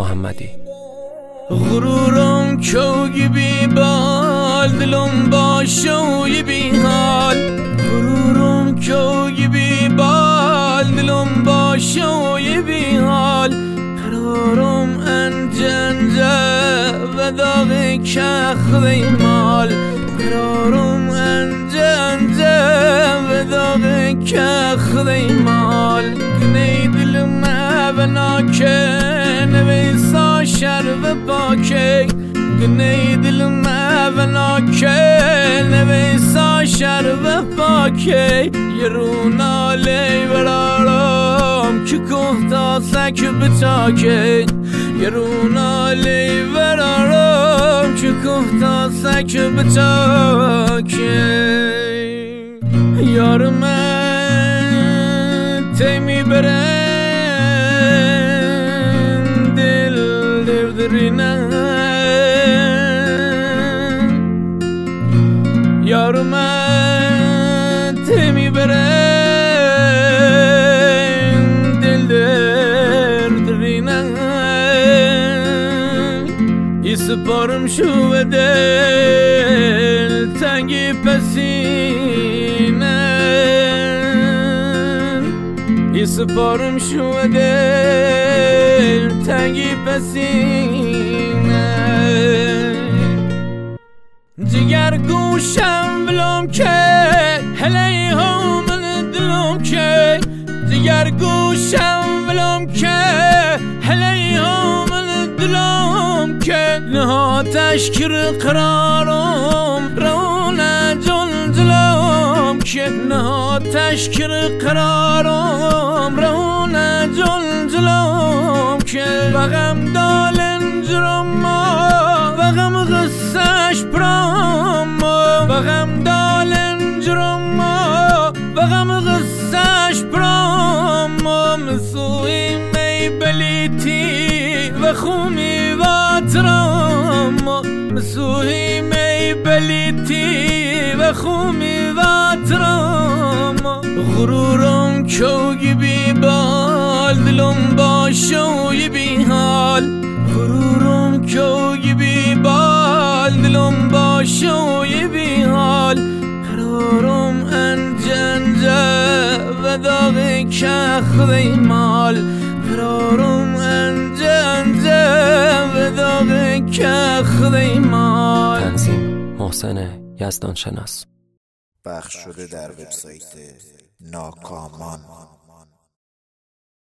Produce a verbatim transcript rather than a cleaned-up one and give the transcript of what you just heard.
محمدی. غرورم کوگی بی بال، دلم با شوی بی حال. غرورم کوگی بی بال، دلم با شوی بی حال. قرارم انجنجه و داغ کخ مال. قرارم انجنجه و داغ کخ مال. گنی دلم و ناکه نویسا شر و پاکه. گنی دلم و ناکه نویسا شر و پاکه. یه رونالی برارم که که تا سک بچاکه. یه رونالی برارم که که تا سک بچاکه. یار من تیمی بره یار من تمی بره دل دردرینه. ای سپارم شو و دل تنگی پسینه. ای سپارم شو و دل تنگی پسینه. جگر گوشم بلوم که هلی ها من دلوم که. جگر گوشم بلوم که هلی ها من دلوم که. نها تشکر قرارم رونه جل جلوم که. نها تشکر قرارم رونه جل جلوم که. بغم دالن جرم ما بغم غصهش برام. بغم دالن جرم ما بغم غصهش برام. مسوی می بلیتی و خومی و ترام. مسوی می بلیتی و خومی و ترام. غرورم کوگی بی بال، دلم با شوی بی حال. غرورم کوگی بی بال، دلم با شوی بی حال. قرارم انجنجه و داغ کخ مال. قرارم انجنجه و داغ کخ مال. تنظیم محسن یزدان شناس. پخش شده در وبسایت ناکامان.